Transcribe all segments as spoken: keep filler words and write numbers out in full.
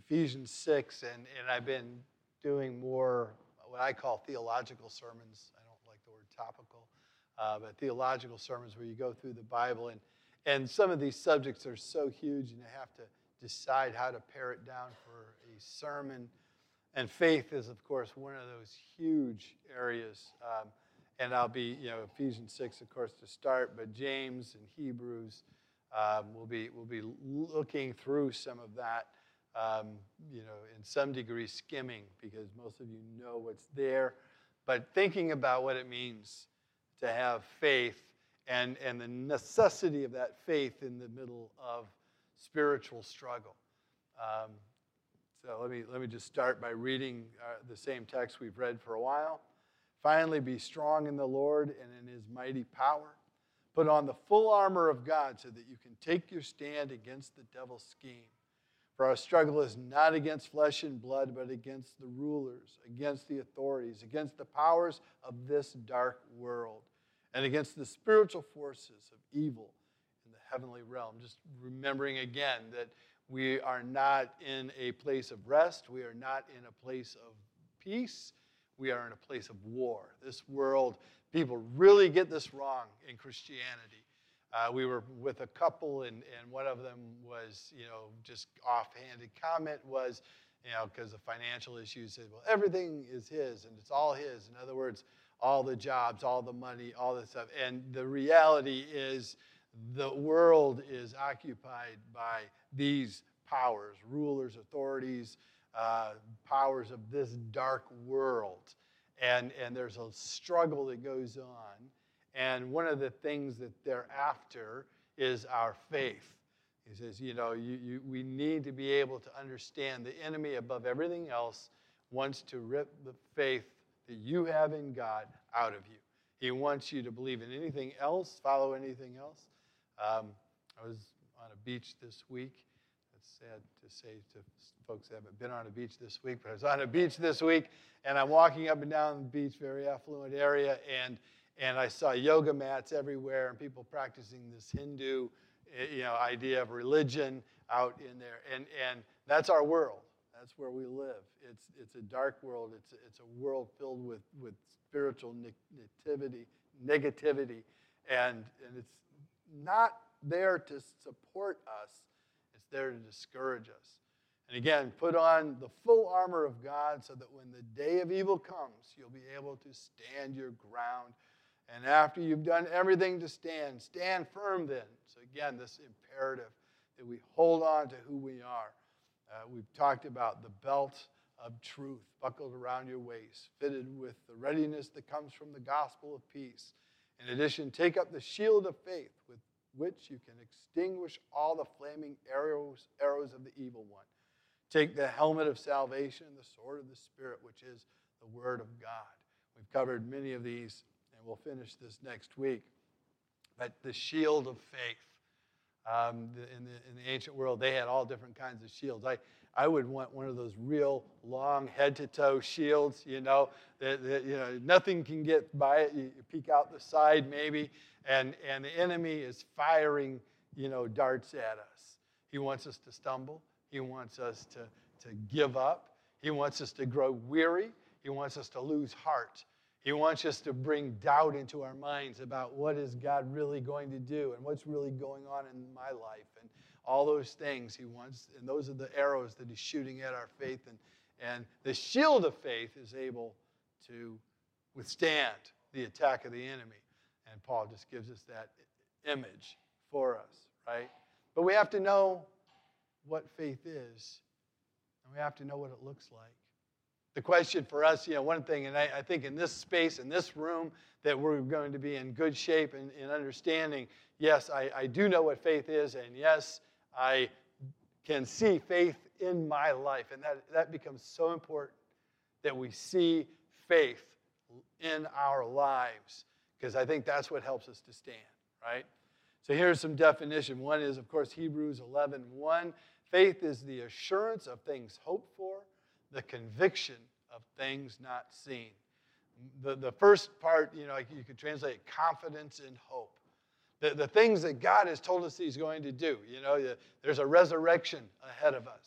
Ephesians six, and, and I've been doing more what I call theological sermons. I don't like the word topical, uh, but theological sermons where you go through the Bible. And, and some of these subjects are so huge, and you have to decide how to pare it down for a sermon. And faith is, of course, one of those huge areas. Um, and I'll be, you know, Ephesians six, of course, to start, but James and Hebrews, um, we'll be we'll be looking through some of that, um, you know, in some degree skimming, because most of you know what's there, but thinking about what it means to have faith and, and the necessity of that faith in the middle of spiritual struggle. Um, so let me let me just start by reading uh, the same text we've read for a while. Finally, be strong in the Lord and in his mighty power. Put on the full armor of God so that you can take your stand against the devil's scheme. For our struggle is not against flesh and blood, but against the rulers, against the authorities, against the powers of this dark world, and against the spiritual forces of evil in the heavenly realm. Just remembering again that we are not in a place of rest. We are not in a place of peace. We are in a place of war. This world, people really get this wrong in Christianity. Uh, we were with a couple, and, and one of them was, you know, just offhanded comment was, you know, because of financial issues, said, well, everything is his, and it's all his. In other words, all the jobs, all the money, all this stuff. And the reality is the world is occupied by these powers, rulers, authorities, uh, powers of this dark world. And, and there's a struggle that goes on. And one of the things that they're after is our faith. He says, you know, you, you, we need to be able to understand the enemy above everything else wants to rip the faith that you have in God out of you. He wants you to believe in anything else, follow anything else. Um, I was on a beach this week. It's sad to say to folks that haven't been on a beach this week, but I was on a beach this week, and I'm walking up and down the beach, very affluent area, and and I saw yoga mats everywhere and people practicing this Hindu, you know, idea of religion out in there, and and that's our world. That's where we live. It's it's a dark world. It's a, it's a world filled with with spiritual negativity, negativity, and and it's not there to support us. It's there to discourage us. And again, put on the full armor of God so that when the day of evil comes, you'll be able to stand your ground. And after you've done everything to stand, stand firm then. So again, this imperative that we hold on to who we are. Uh, we've talked about the belt of truth buckled around your waist, fitted with the readiness that comes from the gospel of peace. In addition, take up the shield of faith with which you can extinguish all the flaming arrows, arrows of the evil one. Take the helmet of salvation, the sword of the Spirit, which is the Word of God. We've covered many of these, and we'll finish this next week. But the shield of faith. Um, the, in, the, in the ancient world, they had all different kinds of shields. I, I would want one of those real long head-to-toe shields, you know, that, that you know nothing can get by it. You, you peek out the side maybe, and, and the enemy is firing, you know, darts at us. He wants us to stumble. He wants us to, to give up. He wants us to grow weary. He wants us to lose heart. He wants us to bring doubt into our minds about what is God really going to do and what's really going on in my life and all those things he wants. And those are the arrows that he's shooting at our faith. And, and the shield of faith is able to withstand the attack of the enemy. And Paul just gives us that image for us, right? But we have to know what faith is, and we have to know what it looks like. The question for us, you know, one thing, and I, I think in this space, in this room, that we're going to be in good shape in, in understanding, yes, I, I do know what faith is, and yes, I can see faith in my life. And that, that becomes so important that we see faith in our lives, because I think that's what helps us to stand, right? So here's some definition. One is, of course, Hebrews eleven one. Faith is the assurance of things hoped for, the conviction of things not seen. The, the first part, you know, you could translate confidence and hope. The, the things that God has told us he's going to do. You know, there's a resurrection ahead of us.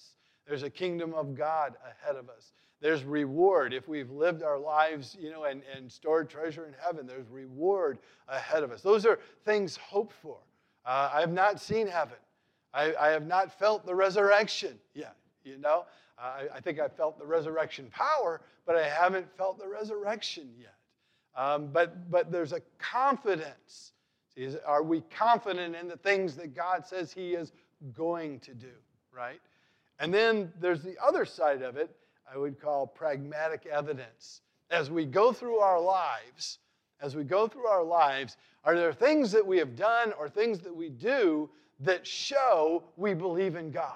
There's a kingdom of God ahead of us. There's reward. If we've lived our lives, you know, and, and stored treasure in heaven, there's reward ahead of us. Those are things hoped for. Uh, I have not seen heaven. I, I have not felt the resurrection yet, you know. Uh, I, I think I've felt the resurrection power, but I haven't felt the resurrection yet. Um, but, but there's a confidence. See, is, are we confident in the things that God says he is going to do, right? And then there's the other side of it, I would call pragmatic evidence. As we go through our lives, as we go through our lives, are there things that we have done or things that we do that show we believe in God?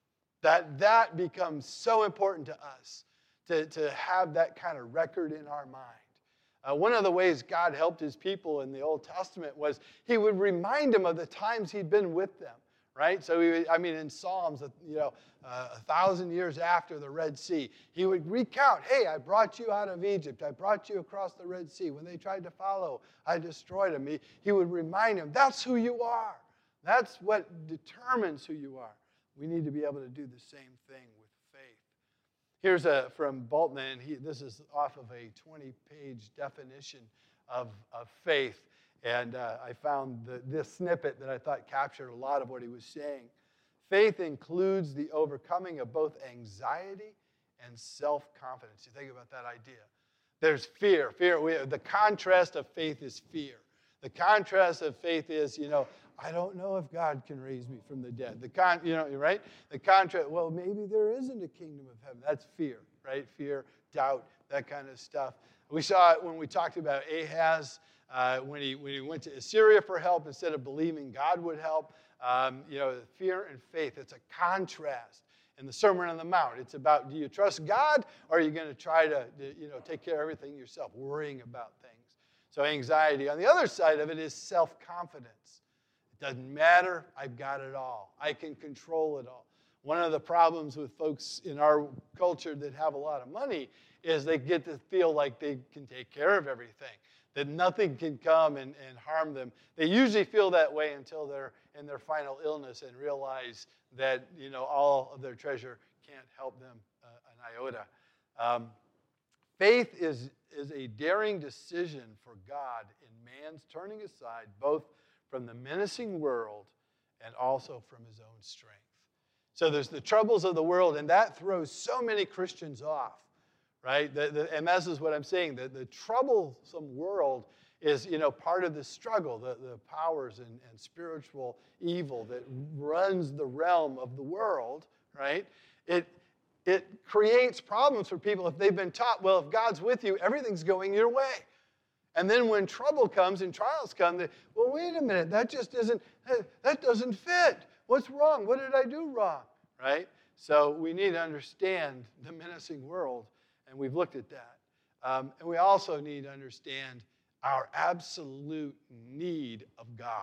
That that becomes so important to us, to, to have that kind of record in our mind. Uh, one of the ways God helped his people in the Old Testament was he would remind them of the times he'd been with them, right? So, he would, I mean, in Psalms, you know, uh, a thousand years after the Red Sea, he would recount, hey, I brought you out of Egypt. I brought you across the Red Sea. When they tried to follow, I destroyed them. He, he would remind them, that's who you are. That's what determines who you are. We need to be able to do the same thing with faith. Here's a from Boltman, and he, this is off of a twenty-page definition of, of faith. And uh, I found the, this snippet that I thought captured a lot of what he was saying. Faith includes the overcoming of both anxiety and self-confidence. You think about that idea. There's fear. Fear. We, the contrast of faith is fear. The contrast of faith is, you know, I don't know if God can raise me from the dead. The con, you know, right? The contrast, well, maybe there isn't a kingdom of heaven. That's fear, right? Fear, doubt, that kind of stuff. We saw it when we talked about Ahaz, uh, when he when he went to Assyria for help instead of believing God would help. Um, you know, fear and faith. It's a contrast. In the Sermon on the Mount, it's about, do you trust God, or are you going to try to, you know, take care of everything yourself, worrying about things? So anxiety. On the other side of it is self-confidence. It doesn't matter. I've got it all. I can control it all. One of the problems with folks in our culture that have a lot of money is they get to feel like they can take care of everything, that nothing can come and, and harm them. They usually feel that way until they're in their final illness and realize that, you know, all of their treasure can't help them uh, an iota. Um, faith is, is a daring decision for God in man's turning aside both from the menacing world and also from his own strength. So there's the troubles of the world, and that throws so many Christians off, right? The, the, and this is what I'm saying. The, the troublesome world is, you know, part of the struggle, the, the powers and, and spiritual evil that runs the realm of the world, right? It, it creates problems for people if they've been taught, well, if God's with you, everything's going your way. And then when trouble comes and trials come, they, well, wait a minute, that just isn't, that doesn't fit. What's wrong? What did I do wrong, right? So we need to understand the menacing world, and we've looked at that. Um, and we also need to understand our absolute need of God.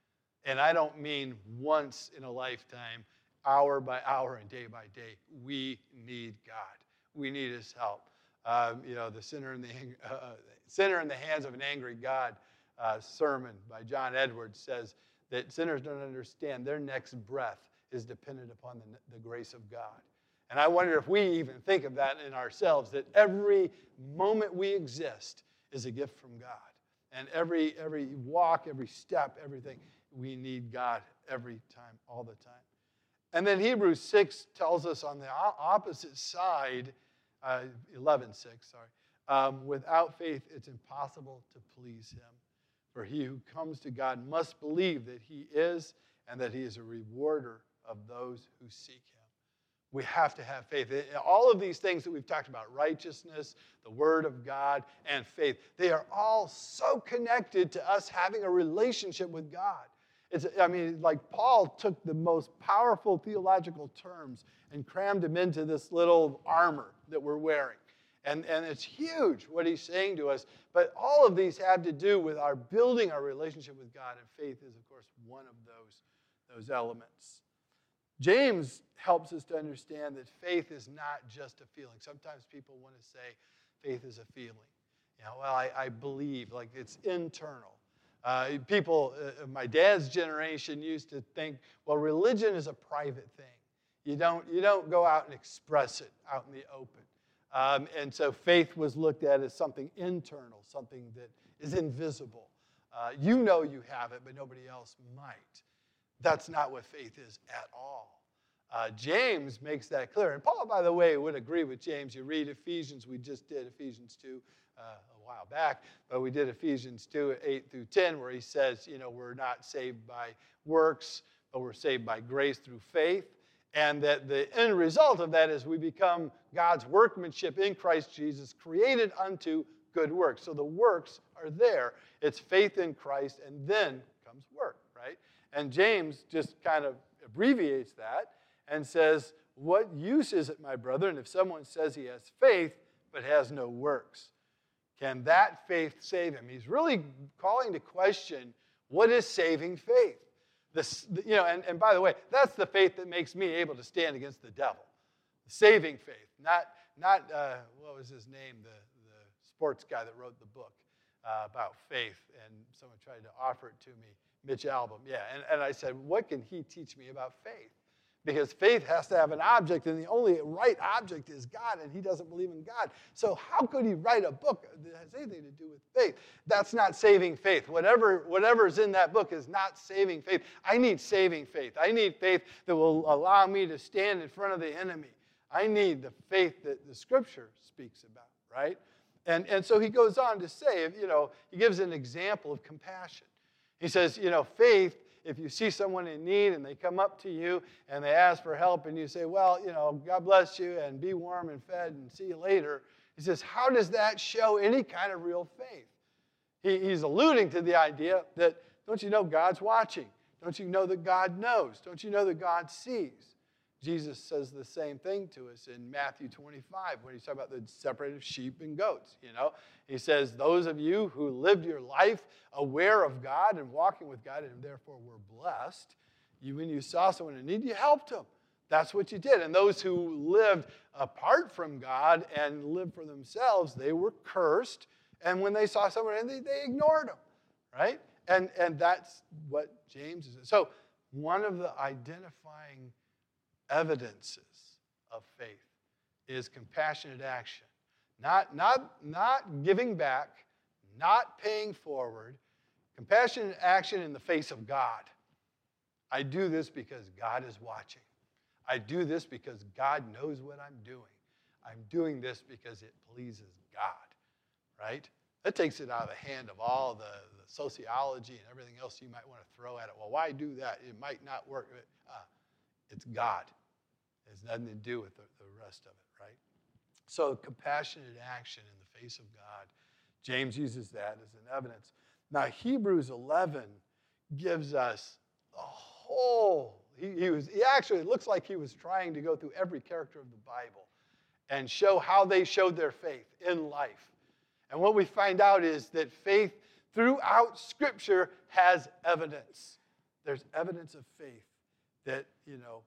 And I don't mean once in a lifetime, hour by hour and day by day. We need God. We need his help. Um, you know, the sinner in the, uh, sinner in the hands of an angry God uh, sermon by John Edwards says that sinners don't understand their next breath is dependent upon the, the grace of God. And I wonder if we even think of that in ourselves, that every moment we exist is a gift from God. And every every walk, every step, everything, we need God every time, all the time. And then Hebrews six tells us on the opposite side, uh, eleven six, sorry, um, without faith it's impossible to please him. For he who comes to God must believe that he is and that he is a rewarder of those who seek him. We have to have faith. All of these things that we've talked about, righteousness, the Word of God, and faith, they are all so connected to us having a relationship with God. It's, I mean, like Paul took the most powerful theological terms and crammed them into this little armor that we're wearing. And, and it's huge what he's saying to us. But all of these have to do with our building our relationship with God, and faith is, of course, one of those, those elements. James helps us to understand that faith is not just a feeling. Sometimes people want to say faith is a feeling. You know, well, I, I believe, like it's internal. Uh, people, uh, my dad's generation used to think, well, religion is a private thing. You don't, you don't go out and express it out in the open. Um, and so faith was looked at as something internal, something that is invisible. Uh, you know you have it, but nobody else might. That's not what faith is at all. Uh, James makes that clear. And Paul, by the way, would agree with James. You read Ephesians. We just did Ephesians two uh, a while back, but we did Ephesians two, eight through ten, where he says, you know, we're not saved by works, but we're saved by grace through faith. And that the end result of that is we become God's workmanship in Christ Jesus, created unto good works. So the works are there. It's faith in Christ, and then comes work, right? And James just kind of abbreviates that and says, what use is it, my brother, and if someone says he has faith but has no works, can that faith save him? He's really calling to question, what is saving faith? This, you know, and, and by the way, that's the faith that makes me able to stand against the devil. Saving faith, not, not uh, what was his name, the, the sports guy that wrote the book uh, about faith, and someone tried to offer it to me, Mitch Albom, yeah, and, and I said, what can he teach me about faith? Because faith has to have an object, and the only right object is God, and he doesn't believe in God. So how could he write a book that has anything to do with faith? That's not saving faith. Whatever, whatever's in that book is not saving faith. I need saving faith. I need faith that will allow me to stand in front of the enemy. I need the faith that the Scripture speaks about, right? And, and so he goes on to say, you know, he gives an example of compassion. He says, you know, faith, if you see someone in need and they come up to you and they ask for help and you say, well, you know, God bless you and be warm and fed and see you later. He says, how does that show any kind of real faith? He, he's alluding to the idea that, don't you know God's watching? Don't you know that God knows? Don't you know that God sees? Jesus says the same thing to us in Matthew twenty-five when he's talking about the separated sheep and goats, you know. He says, those of you who lived your life aware of God and walking with God and therefore were blessed, you, when you saw someone in need, you helped them. That's what you did. And those who lived apart from God and lived for themselves, they were cursed. And when they saw someone in need, they ignored them, right? And, and that's what James is. So one of the identifying evidences of faith is compassionate action. Not, not, not giving back, not paying forward, compassionate action in the face of God. I do this because God is watching. I do this because God knows what I'm doing. I'm doing this because it pleases God, right? That takes it out of the hand of all the, the sociology and everything else you might want to throw at it. Well, why do that? It might not work. Uh, it's God. It has nothing to do with the, the rest of it, right? So compassionate action in the face of God. James uses that as an evidence. Now, Hebrews eleven gives us a whole, he, he was, he actually, it looks like he was trying to go through every character of the Bible and show how they showed their faith in life. And what we find out is that faith throughout Scripture has evidence. There's evidence of faith that, you know,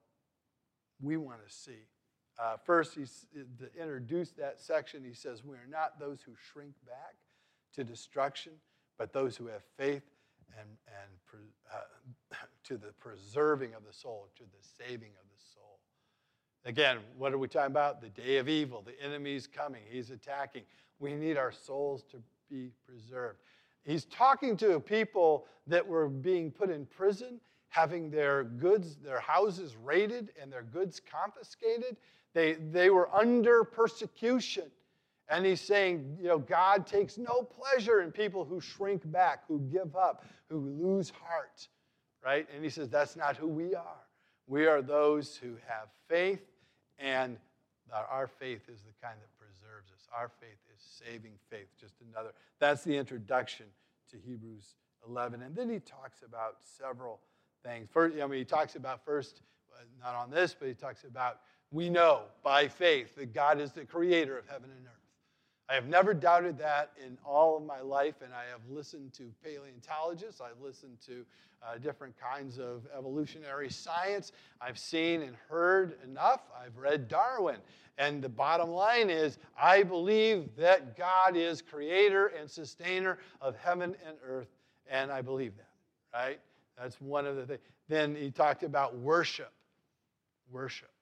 we want to see. Uh, first, he's, to introduce that section, he says, we are not those who shrink back to destruction, but those who have faith and, and uh, to the preserving of the soul, to the saving of the soul. Again, what are we talking about? The day of evil. The enemy's coming. He's attacking. We need our souls to be preserved. He's talking to people that were being put in prison, having their goods, their houses raided and their goods confiscated. They, they were under persecution. And he's saying, you know, God takes no pleasure in people who shrink back, who give up, who lose heart, right? And he says, that's not who we are. We are those who have faith, and our faith is the kind that preserves us. Our faith is saving faith, just another. That's the introduction to Hebrews eleven. And then he talks about several things. First, I mean, he talks about first, not on this, but he talks about we know by faith that God is the creator of heaven and earth. I have never doubted that in all of my life, and I have listened to paleontologists. I've listened to uh, different kinds of evolutionary science. I've seen and heard enough. I've read Darwin. And the bottom line is, I believe that God is creator and sustainer of heaven and earth, and I believe that, right? That's one of the things. Then he talked about worship. Worship.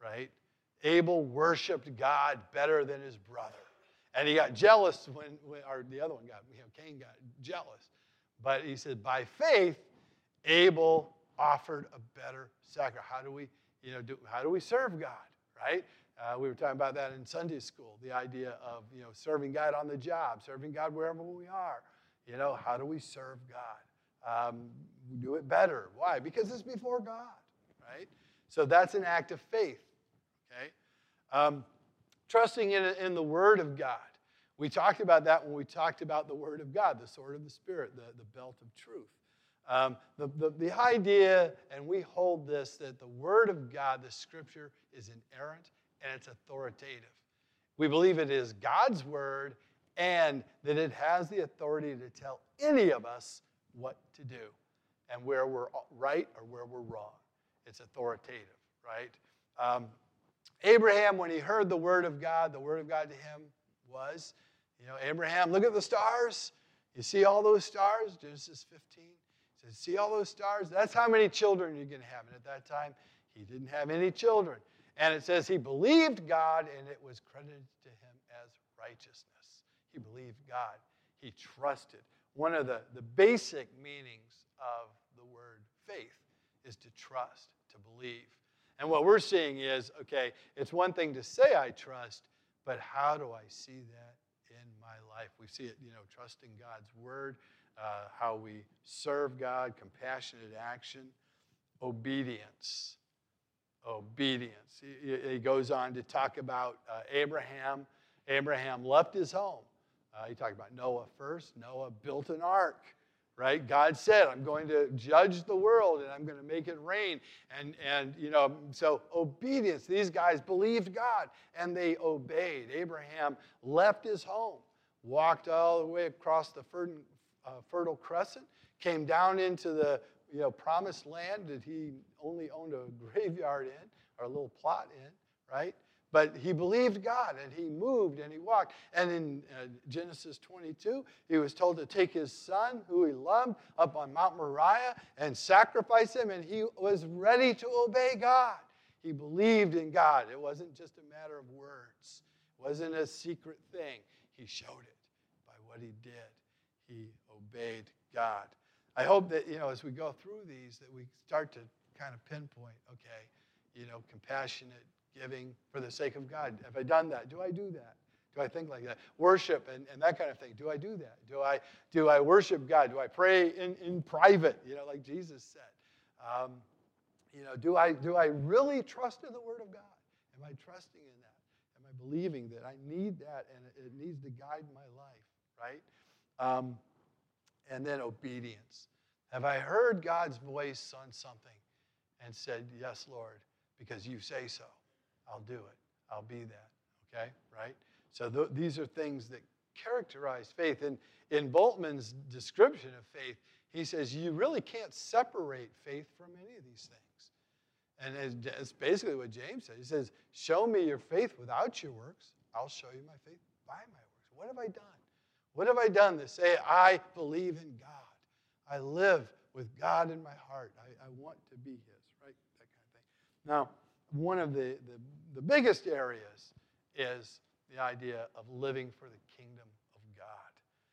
right? Abel worshiped God better than his brother. And he got jealous when, when or the other one got, you know, Cain got jealous. But he said, by faith, Abel offered a better sacrifice. How do we, you know, do, how do we serve God, right? Uh, we were talking about that in Sunday school, the idea of, you know, serving God on the job, serving God wherever we are. You know, how do we serve God? Um, we do it better. Why? Because it's before God, right? So that's an act of faith, okay? Um, trusting in, in the Word of God. We talked about that when we talked about the Word of God, the sword of the Spirit, the, the belt of truth. Um, the, the, the idea, and we hold this, that the Word of God, the Scripture, is inerrant and it's authoritative. We believe it is God's Word and that it has the authority to tell any of us what to do and where we're right or where we're wrong. It's authoritative, right? Um, Abraham, when he heard the Word of God, the Word of God to him was, you know, Abraham, look at the stars. You see all those stars? Genesis fifteen. He says, see all those stars? That's how many children you're going to have. And at that time, he didn't have any children. And it says he believed God, and it was credited to him as righteousness. He believed God. He trusted. One of the, the basic meanings of the word faith is to trust, to believe. And what we're seeing is, okay, it's one thing to say I trust, but how do I see that in my life? We see it, you know, trusting God's word, uh, how we serve God, compassionate action, obedience. Obedience. He, he goes on to talk about uh, Abraham. Abraham left his home. Uh, he talked about Noah first. Noah built an ark, right? God said, I'm going to judge the world and I'm going to make it rain. And, and you know, so obedience. These guys believed God and they obeyed. Abraham left his home, walked all the way across the fertile, uh, fertile crescent, came down into the you know, promised land that he only owned a graveyard in or a little plot in, right? But he believed God, and he moved, and he walked. And in uh, Genesis twenty-two, he was told to take his son, who he loved, up on Mount Moriah and sacrifice him, and he was ready to obey God. He believed in God. It wasn't just a matter of words. It wasn't a secret thing. He showed it by what he did. He obeyed God. I hope that, you know, as we go through these, that we start to kind of pinpoint, okay, you know, compassionate giving for the sake of God. Have I done that? Do I do that? Do I think like that? Worship and, and that kind of thing. Do I do that? Do I do I worship God? Do I pray in, in private, you know, like Jesus said? Um, you know, do I do I really trust in the Word of God? Am I trusting in that? Am I believing that I need that and it, it needs to guide my life, right? Um, And then obedience. Have I heard God's voice on something and said, yes, Lord, because you say so. I'll do it. I'll be that. Okay? Right? So th- these are things that characterize faith. And in Bultmann's description of faith, he says you really can't separate faith from any of these things. And it's basically what James said. He says, show me your faith without your works. I'll show you my faith by my works. What have I done? What have I done to say I believe in God? I live with God in my heart. I, I want to be his, right? That kind of thing. Now, one of the, the, the biggest areas is the idea of living for the kingdom of God.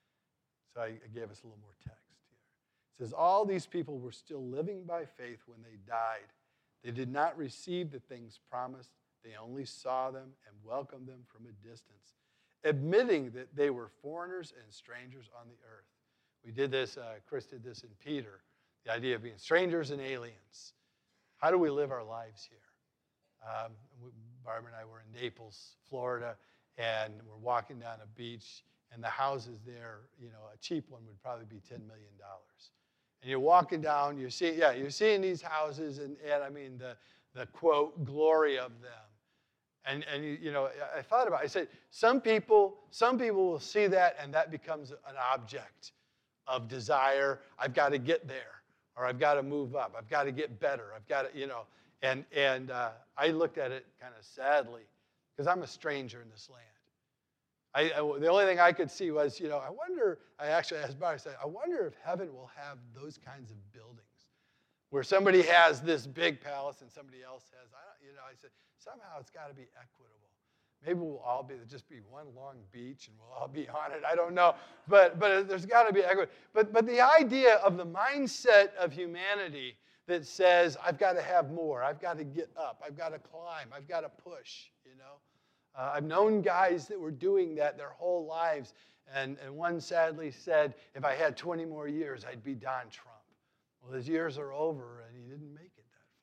So I, I gave us a little more text here. It says, all these people were still living by faith when they died. They did not receive the things promised. They only saw them and welcomed them from a distance, admitting that they were foreigners and strangers on the earth. We did this, uh, Chris did this in Peter, the idea of being strangers and aliens. How do we live our lives here? Um, we, Barbara and I were in Naples, Florida, and we're walking down a beach, and the houses there, you know, a cheap one would probably be ten million dollars. And you're walking down, you're seeing, yeah, you're seeing these houses, and, and I mean, the, the, quote, glory of them. And, and you, you know, I thought about it. I said, some people, some people will see that, and that becomes an object of desire. I've got to get there, or I've got to move up. I've got to get better. I've got to, you know. And, and uh, I looked at it kind of sadly, because I'm a stranger in this land. I, I, the only thing I could see was, you know, I wonder, I actually asked Barry, I said, I wonder if heaven will have those kinds of buildings, where somebody has this big palace and somebody else has, I don't, you know, I said, somehow it's got to be equitable. Maybe we'll all be, just be one long beach and we'll all be on it. I don't know. But but there's got to be equity. But, but the idea of the mindset of humanity that says, I've got to have more. I've got to get up. I've got to climb. I've got to push, you know. Uh, I've known guys that were doing that their whole lives. And, and one sadly said, if I had twenty more years, I'd be Don Trump. Well, his years are over and he didn't make it.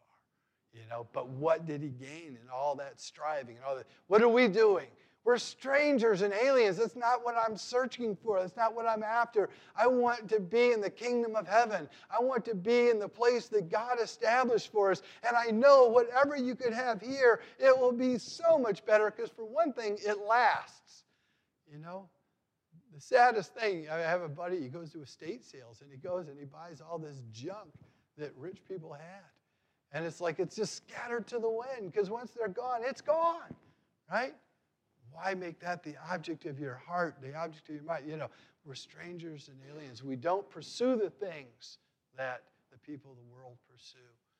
You know, but what did he gain in all that striving and all that? What are we doing? We're strangers and aliens. That's not what I'm searching for. That's not what I'm after. I want to be in the kingdom of heaven. I want to be in the place that God established for us. And I know whatever you could have here, it will be so much better because, for one thing, it lasts. You know, the saddest thing, I have a buddy, he goes to estate sales and he goes and he buys all this junk that rich people had. And it's like it's just scattered to the wind because once they're gone, it's gone, right? Why make that the object of your heart, the object of your mind? You know, we're strangers and aliens. We don't pursue the things that the people of the world pursue.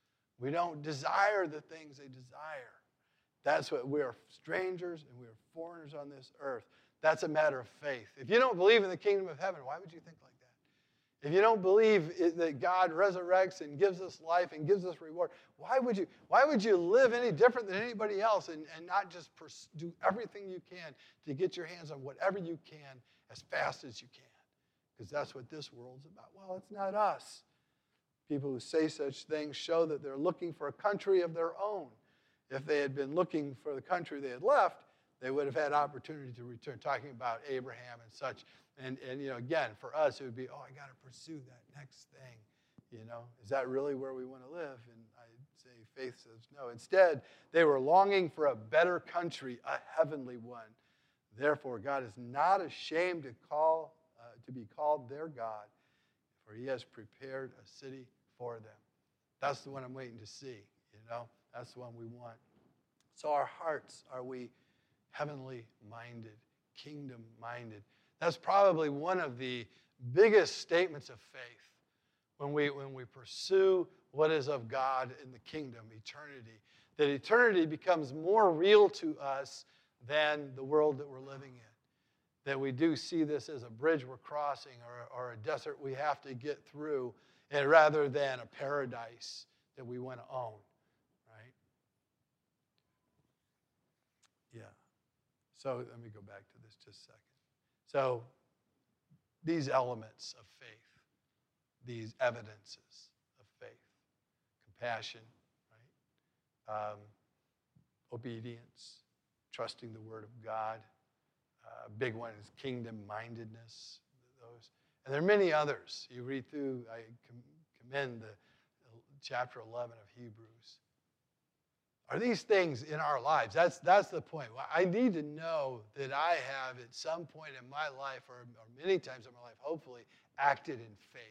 We don't desire the things they desire. That's what we're strangers and we're foreigners on this earth. That's a matter of faith. If you don't believe in the kingdom of heaven, why would you think like that? If you don't believe it, that God resurrects and gives us life and gives us reward, why would you, why would you live any different than anybody else and, and not just pers- do everything you can to get your hands on whatever you can as fast as you can? Because that's what this world's about. Well, it's not us. People who say such things show that they're looking for a country of their own. If they had been looking for the country they had left, they would have had opportunity to return, talking about Abraham and such. And, and, you know, again, for us, it would be, oh, I got to pursue that next thing. You know, is that really where we want to live? And I say faith says no. Instead, they were longing for a better country, a heavenly one. Therefore, God is not ashamed to call uh, to be called their God, for he has prepared a city for them. That's the one I'm waiting to see, you know. That's the one we want. So our hearts, are we heavenly minded, kingdom minded? That's probably one of the biggest statements of faith when we, when we pursue what is of God in the kingdom, eternity. That eternity becomes more real to us than the world that we're living in. That we do see this as a bridge we're crossing or, or a desert we have to get through, and rather than a paradise that we want to own, right? Yeah. So let me go back to this just a second. So these elements of faith, these evidences of faith, compassion, right? Um, obedience, trusting the Word of God. A uh, big one is kingdom-mindedness. Those, and there are many others. You read through, I com- commend the chapter eleven of Hebrews. Are these things in our lives? That's, that's the point. I need to know that I have at some point in my life, or, or many times in my life, hopefully, acted in faith.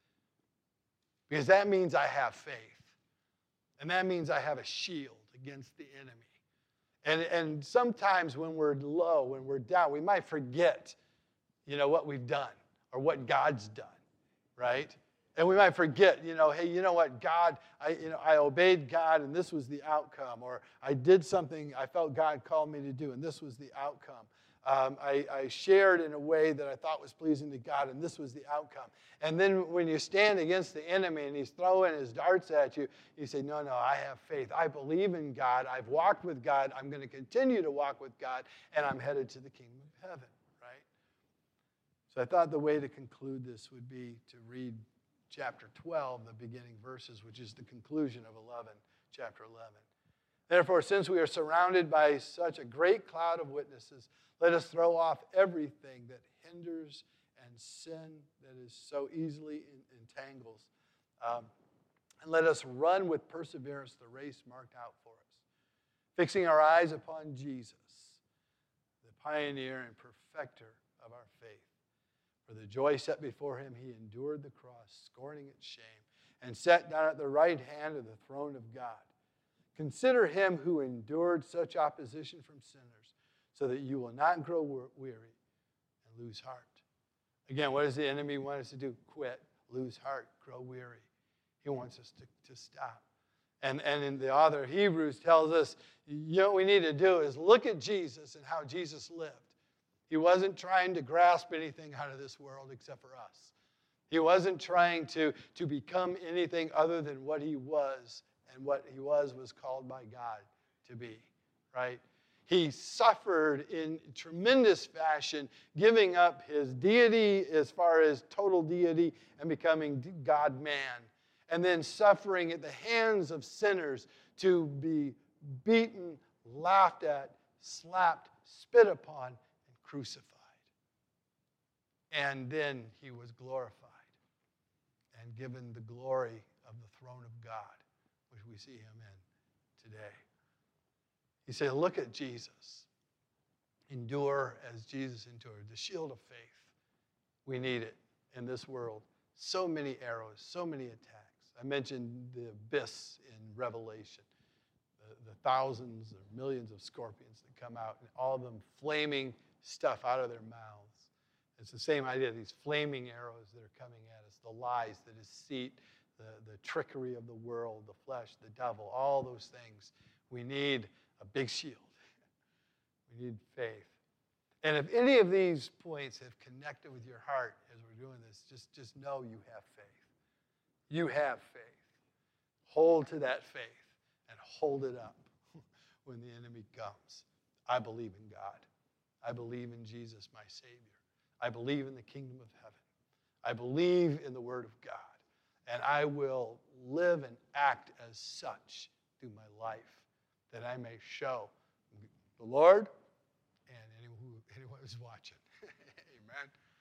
Because that means I have faith. And that means I have a shield against the enemy. And, and sometimes when we're low, when we're down, we might forget, you know, what we've done or what God's done, right? And we might forget, you know, hey, you know what, God, I, you know, I obeyed God and this was the outcome. Or I did something I felt God called me to do and this was the outcome. Um, I, I shared in a way that I thought was pleasing to God and this was the outcome. And then when you stand against the enemy and he's throwing his darts at you, you say, no, no, I have faith. I believe in God. I've walked with God. I'm going to continue to walk with God, and I'm headed to the kingdom of heaven, right? So I thought the way to conclude this would be to read chapter twelve, the beginning verses, which is the conclusion of eleven, chapter eleven. Therefore, since we are surrounded by such a great cloud of witnesses, let us throw off everything that hinders and sin that is so easily entangles. Um, and let us run with perseverance the race marked out for us, fixing our eyes upon Jesus, the pioneer and perfecter of our faith. For the joy set before him, he endured the cross, scorning its shame, and sat down at the right hand of the throne of God. Consider him who endured such opposition from sinners, so that you will not grow weary and lose heart. Again, what does the enemy want us to do? Quit, lose heart, grow weary. He wants us to, to stop. And, and in the author of Hebrews tells us, you know what we need to do is look at Jesus and how Jesus lived. He wasn't trying to grasp anything out of this world except for us. He wasn't trying to, to become anything other than what he was, and what he was was called by God to be, right? He suffered in tremendous fashion, giving up his deity as far as total deity and becoming God-man, and then suffering at the hands of sinners to be beaten, laughed at, slapped, spit upon, and crucified. And then he was glorified and given the glory of the throne of God, which we see him in today. He said, look at Jesus. Endure as Jesus endured. The shield of faith. We need it in this world. So many arrows, so many attacks. I mentioned the abyss in Revelation. The, the thousands or millions of scorpions that come out, and all of them flaming stuff out of their mouths. It's the same idea, these flaming arrows that are coming at us, the lies, the deceit, the, the trickery of the world, the flesh, the devil, all those things. We need a big shield. We need faith. And if any of these points have connected with your heart as we're doing this, just, just know you have faith. You have faith. Hold to that faith and hold it up when the enemy comes. I believe in God. I believe in Jesus, my Savior. I believe in the kingdom of heaven. I believe in the Word of God. And I will live and act as such through my life, that I may show the Lord and anyone, who, anyone who's watching. Amen.